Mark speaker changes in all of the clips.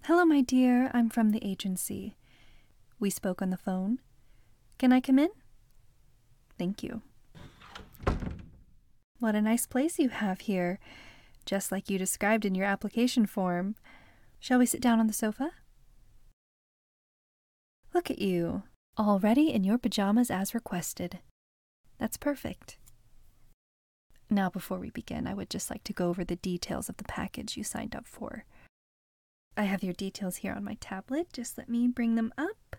Speaker 1: Hello, my dear. I'm from the agency. We spoke on the phone. Can I come in? Thank you. What a nice place you have here, just like you described in your application form. Shall we sit down on the sofa? Look at you, already in your pajamas as requested. That's perfect. Now, before we begin, I would just like to go over the details of the package you signed up for. I have your details here on my tablet. Just let me bring them up.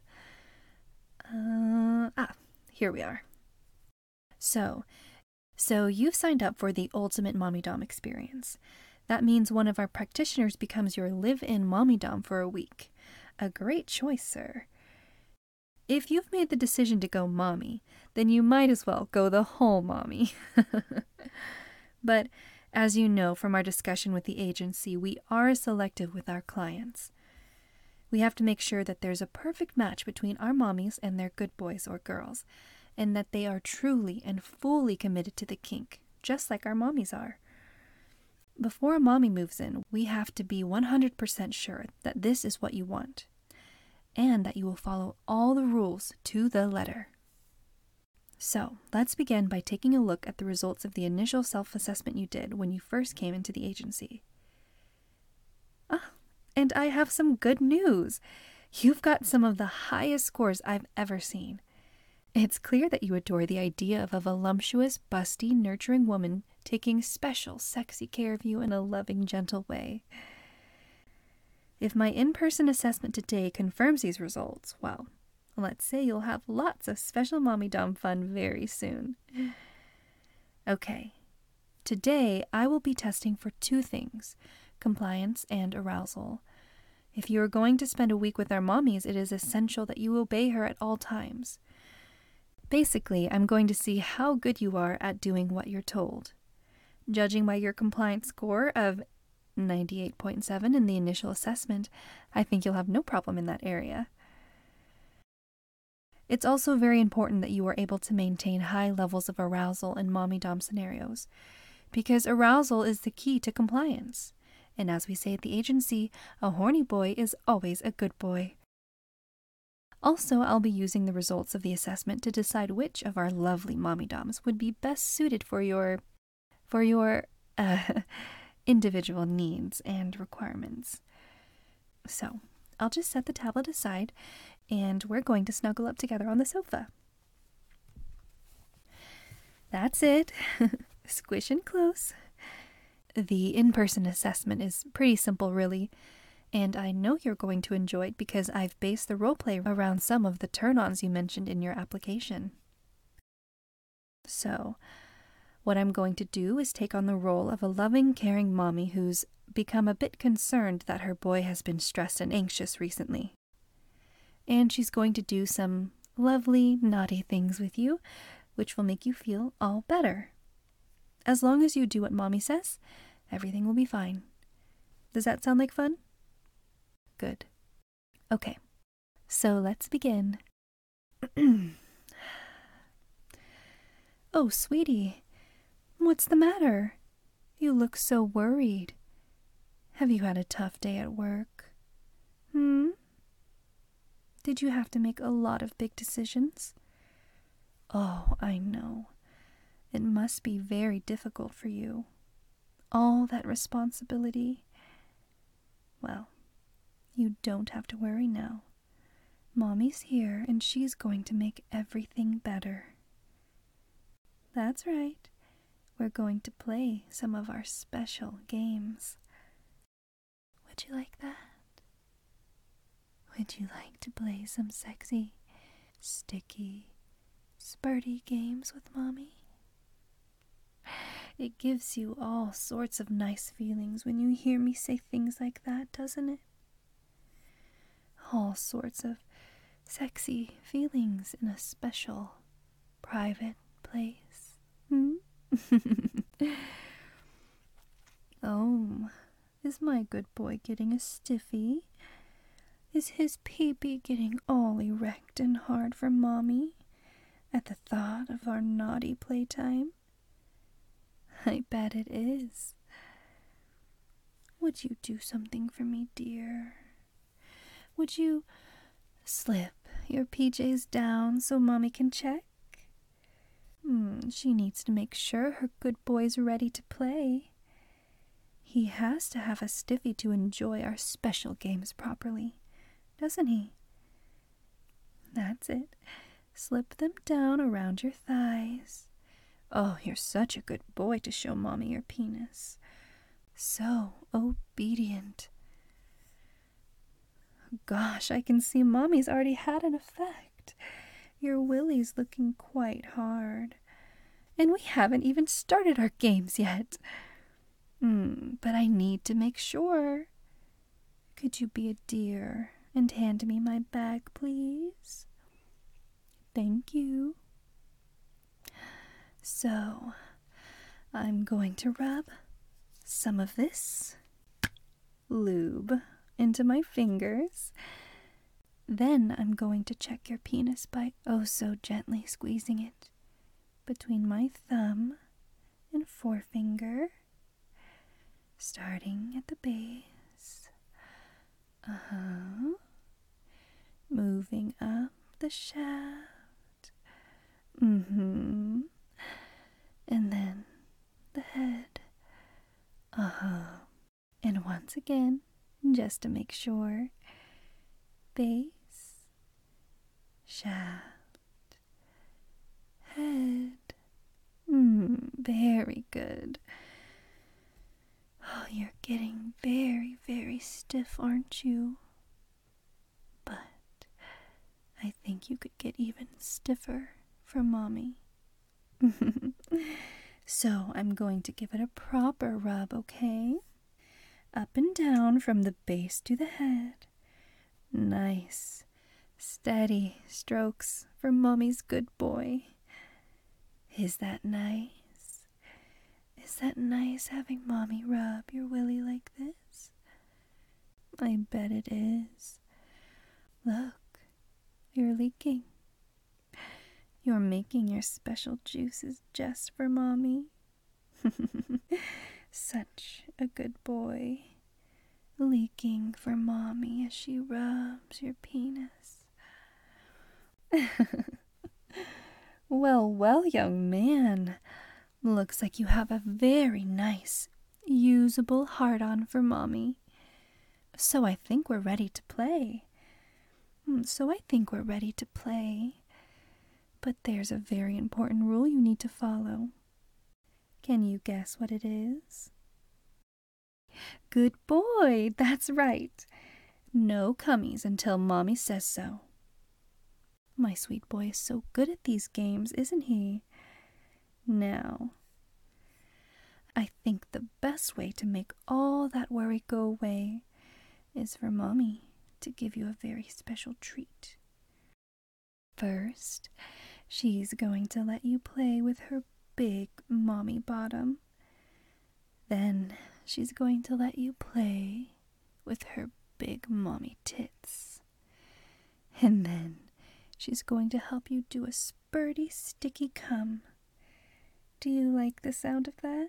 Speaker 1: Here we are. So you've signed up for the Ultimate Mommydom experience. That means one of our practitioners becomes your live-in mommydom for a week. A great choice, sir. If you've made the decision to go mommy, then you might as well go the whole mommy. But as you know from our discussion with the agency, we are selective with our clients. We have to make sure that there's a perfect match between our mommies and their good boys or girls, and that they are truly and fully committed to the kink, just like our mommies are. Before a mommy moves in, we have to be 100% sure that this is what you want, and that you will follow all the rules to the letter. So, let's begin by taking a look at the results of the initial self-assessment you did when you first came into the agency. And I have some good news. You've got some of the highest scores I've ever seen. It's clear that you adore the idea of a voluptuous, busty, nurturing woman taking special, sexy care of you in a loving, gentle way. If my in-person assessment today confirms these results, well, let's say you'll have lots of special mommydom fun very soon. Okay, today I will be testing for two things, compliance and arousal. If you are going to spend a week with our mommies, it is essential that you obey her at all times. Basically, I'm going to see how good you are at doing what you're told. Judging by your compliance score of 98.7 in the initial assessment, I think you'll have no problem in that area. It's also very important that you are able to maintain high levels of arousal in mommydom scenarios, because arousal is the key to compliance. And as we say at the agency, a horny boy is always a good boy. Also, I'll be using the results of the assessment to decide which of our lovely mommydoms would be best suited for your individual needs and requirements. So, I'll just set the tablet aside, and we're going to snuggle up together on the sofa. That's it. Squish in close. The in-person assessment is pretty simple, really, and I know you're going to enjoy it because I've based the roleplay around some of the turn-ons you mentioned in your application. So, what I'm going to do is take on the role of a loving, caring mommy who's become a bit concerned that her boy has been stressed and anxious recently. And she's going to do some lovely, naughty things with you, which will make you feel all better. As long as you do what mommy says, everything will be fine. Does that sound like fun? Good. Okay, so let's begin. Oh, sweetie, what's the matter? You look so worried. Have you had a tough day at work? Did you have to make a lot of big decisions? Oh, I know. It must be very difficult for you. All that responsibility. Well, you don't have to worry now. Mommy's here, and she's going to make everything better. That's right. We're going to play some of our special games. Would you like that? Would you like to play some sexy, sticky, spurty games with Mommy? It gives you all sorts of nice feelings when you hear me say things like that, doesn't it? All sorts of sexy feelings in a special, private place. Oh, is my good boy getting a stiffy? Is his pee-pee getting all erect and hard for Mommy at the thought of our naughty playtime? I bet it is. Would you do something for me, dear? would you slip your PJs down so Mommy can check? She needs to make sure her good boy's ready to play. He has to have a stiffy to enjoy our special games properly, doesn't he? That's it. Slip them down around your thighs. Oh, you're such a good boy to show Mommy your penis. So obedient. Gosh, I can see Mommy's already had an effect. Your willy's looking quite hard. And we haven't even started our games yet. But I need to make sure. Could you be a dear and hand me my bag, please? Thank you. So, I'm going to rub some of this lube into my fingers. Then I'm going to check your penis by oh so gently squeezing it between my thumb and forefinger, starting at the base. Moving up the shaft. And then the head. And once again, just to make sure, base, shaft, head. Very good. Oh, you're getting very, very stiff, aren't you? But I think you could get even stiffer for Mommy. So I'm going to give it a proper rub, okay? Up and down from the base to the head. Nice, steady strokes for Mommy's good boy. Is that nice? Is that nice having Mommy rub your willy like this? I bet it is. Look, you're leaking. You're making your special juices just for Mommy. Such a good boy. Leaking for Mommy as she rubs your penis. Well, well, young man. Looks like you have a very nice, usable hard-on for Mommy. So I think we're ready to play. But there's a very important rule you need to follow. Can you guess what it is? Good boy, that's right. No cummies until Mommy says so. My sweet boy is so good at these games, isn't he? Now, I think the best way to make all that worry go away is for Mommy to give you a very special treat. First, she's going to let you play with her big Mommy bottom. Then she's going to let you play with her big Mommy tits. And then she's going to help you do a spurty, sticky cum. Do you like the sound of that?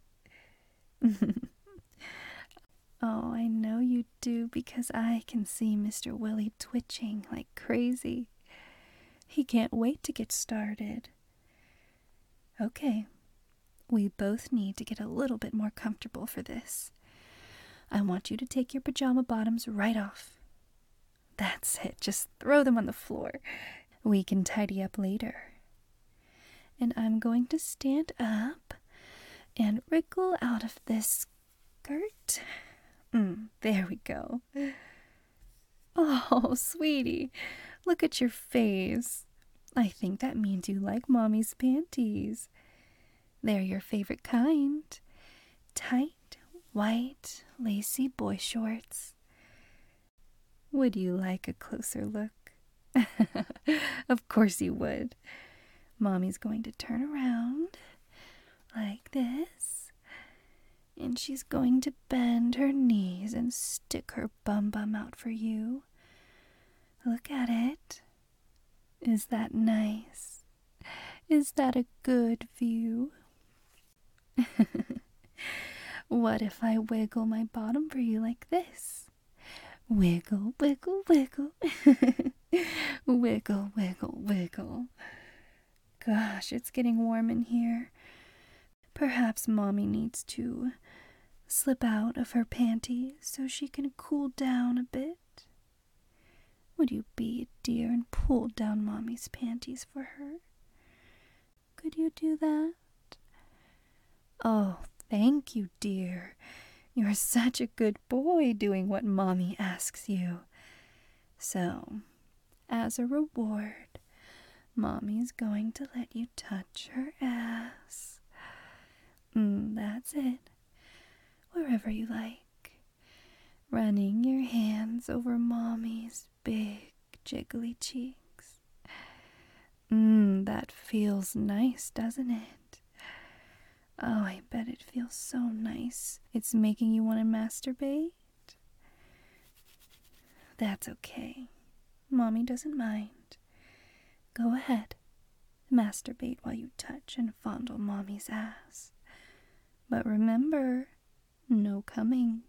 Speaker 1: Oh, I know you do because I can see Mr. Willy twitching like crazy. He can't wait to get started. Okay, we both need to get a little bit more comfortable for this. I want you to take your pajama bottoms right off. That's it, just throw them on the floor. We can tidy up later. And I'm going to stand up and wriggle out of this skirt. There we go. Oh, sweetie, look at your face. I think that means you like Mommy's panties. They're your favorite kind. Tight, white, lacy boy shorts. Would you like a closer look? Of course you would. Mommy's going to turn around like this. And she's going to bend her knees and stick her bum out for you. Look at it. Is that nice? Is that a good view? What if I wiggle my bottom for you like this? Wiggle, wiggle, wiggle. Wiggle, wiggle, wiggle. Gosh, it's getting warm in here. Perhaps Mommy needs to slip out of her panties so she can cool down a bit. Would you be a dear and pull down Mommy's panties for her? Could you do that? Oh, thank you, dear. You're such a good boy doing what Mommy asks you. So, as a reward, Mommy's going to let you touch her ass. That's it. Wherever you like. Running your hands over Mommy's big, jiggly cheeks. That feels nice, doesn't it? Oh, I bet it feels so nice. It's making you want to masturbate? That's okay. Mommy doesn't mind. Go ahead. Masturbate while you touch and fondle Mommy's ass. But remember, no coming.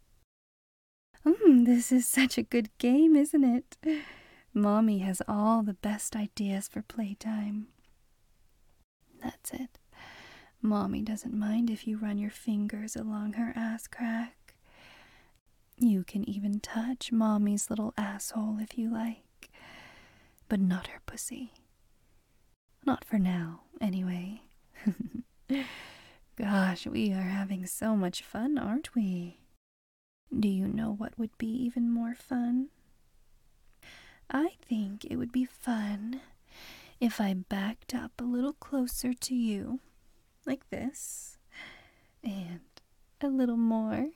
Speaker 1: This is such a good game, isn't it? Mommy has all the best ideas for playtime. That's it. Mommy doesn't mind if you run your fingers along her ass crack. You can even touch Mommy's little asshole if you like, but not her pussy. Not for now, anyway. Gosh, we are having so much fun, aren't we? Do you know what would be even more fun? I think it would be fun if I backed up a little closer to you, like this, and a little more,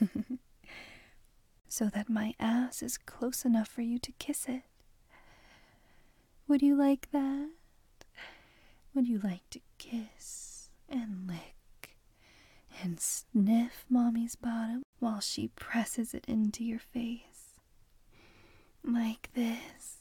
Speaker 1: so that my ass is close enough for you to kiss it. Would you like that? Would you like to kiss and lick and sniff Mommy's bottom while she presses it into your face? Like this.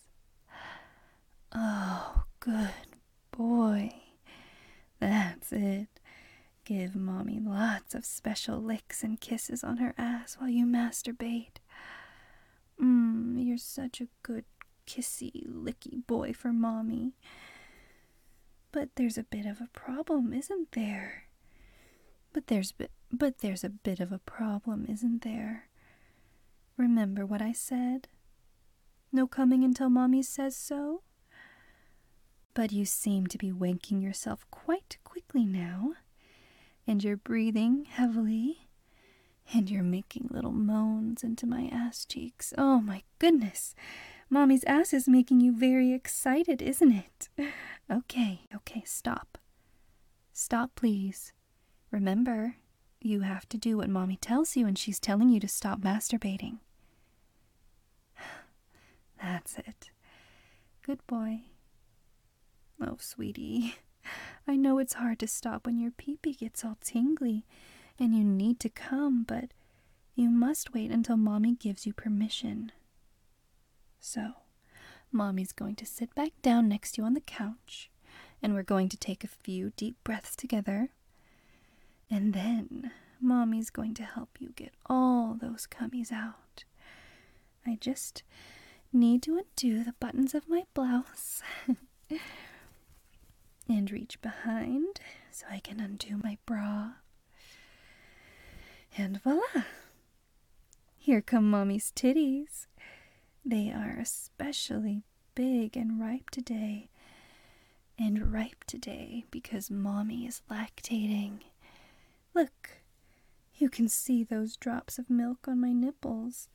Speaker 1: Oh, good boy. That's it. Give Mommy lots of special licks and kisses on her ass while you masturbate. You're such a good kissy, licky boy for Mommy. But there's a bit of a problem, isn't there? But there's a bit of a problem, isn't there? Remember what I said? No coming until Mommy says so? But you seem to be wanking yourself quite quickly now, and you're breathing heavily, and you're making little moans into my ass cheeks. Oh my goodness! Mommy's ass is making you very excited, isn't it? Okay, stop. Stop, please. Remember, you have to do what Mommy tells you, and she's telling you to stop masturbating. That's it. Good boy. Oh, sweetie, I know it's hard to stop when your pee-pee gets all tingly and you need to come, but you must wait until Mommy gives you permission. So, Mommy's going to sit back down next to you on the couch, and we're going to take a few deep breaths together, and then Mommy's going to help you get all those cummies out. I just need to undo the buttons of my blouse and reach behind so I can undo my bra. And voila! Here come Mommy's titties. They are especially big and ripe today. And ripe today because Mommy is lactating. Look, you can see those drops of milk on my nipples.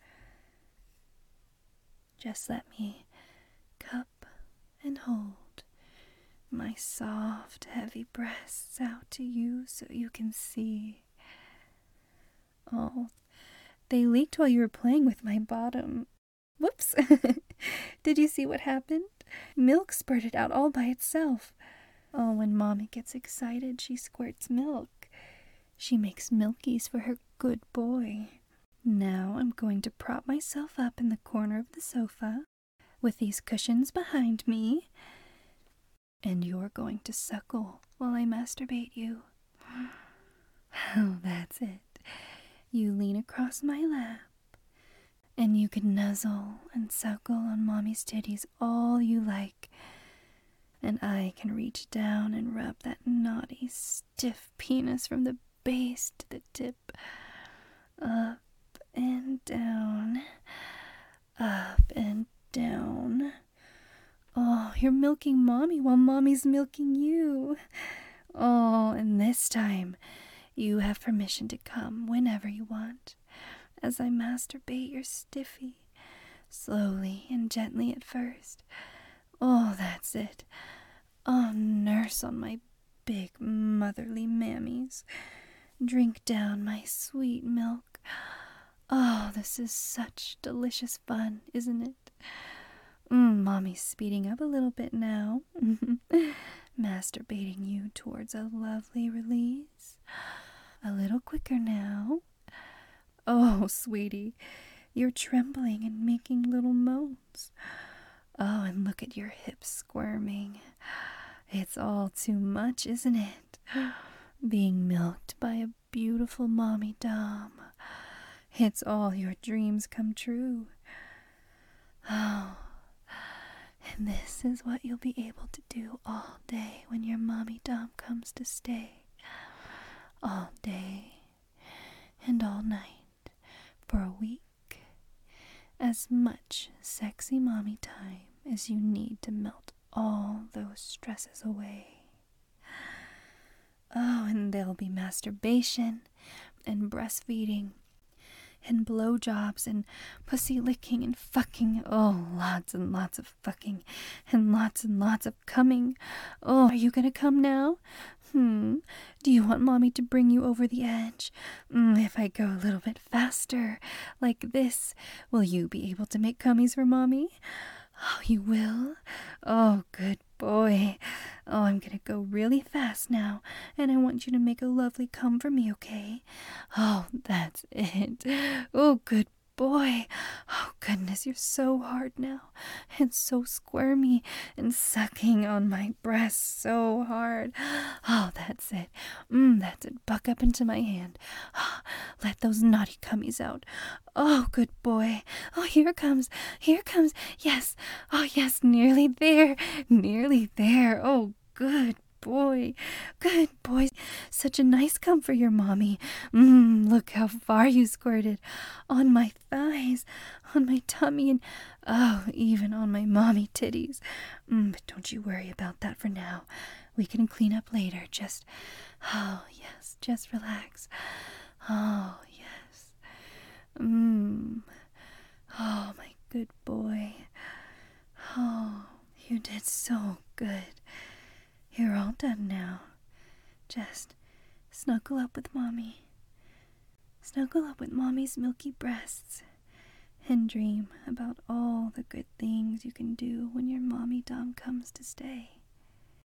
Speaker 1: Just let me cup and hold my soft, heavy breasts out to you so you can see. Oh, they leaked while you were playing with my bottom. Whoops! Did you see what happened? Milk spurted out all by itself. Oh, when Mommy gets excited, she squirts milk. She makes milkies for her good boy. Now I'm going to prop myself up in the corner of the sofa with these cushions behind me, and you're going to suckle while I masturbate you. Oh, that's it. You lean across my lap, And you can nuzzle and suckle on Mommy's titties all you like. And I can reach down and rub that naughty, stiff penis from the base to the tip. Up and down. Up and down. Oh, you're milking Mommy while Mommy's milking you. Oh, and this time you have permission to come whenever you want, as I masturbate your stiffy, slowly and gently at first. Oh, that's it. Oh, nurse on my big motherly mammies. Drink down my sweet milk. Oh, this is such delicious fun, isn't it? Mommy's speeding up a little bit now. Masturbating you towards a lovely release. A little quicker now. Oh, sweetie, you're trembling and making little moans. Oh, and look at your hips squirming. It's all too much, isn't it? Being milked by a beautiful mommy dom. It's all your dreams come true. Oh, and this is what you'll be able to do all day when your mommy dom comes to stay. All day and all night for a week. As much sexy mommy time as you need to melt all those stresses away. Oh, and there'll be masturbation and breastfeeding and blowjobs and pussy licking and fucking. Oh, lots and lots of fucking and lots of coming. Oh, are you gonna come now? Do you want Mommy to bring you over the edge? If I go a little bit faster, like this, will you be able to make cummies for Mommy? Oh, you will? Oh, good boy. Oh, I'm gonna go really fast now, and I want you to make a lovely cum for me, okay? Oh, that's it. Oh, good boy. Oh, goodness, you're so hard now, and so squirmy, and sucking on my breast so hard. Oh, that's it. That's it. Buck up into my hand. Oh, let those naughty cummies out. Oh, good boy. Oh, here comes. Yes. Oh, yes, nearly there. Oh, good boy. Such a nice cum for your mommy. Look how far you squirted. On my thighs, on my tummy, and oh, even on my mommy titties. But don't you worry about that for now. We can clean up later. Just relax. Oh, yes. Oh, my good boy. Oh, you did so good. You're all done now. Just snuggle up with Mommy. Snuggle up with Mommy's milky breasts. And dream about all the good things you can do when your mommy dom comes to stay.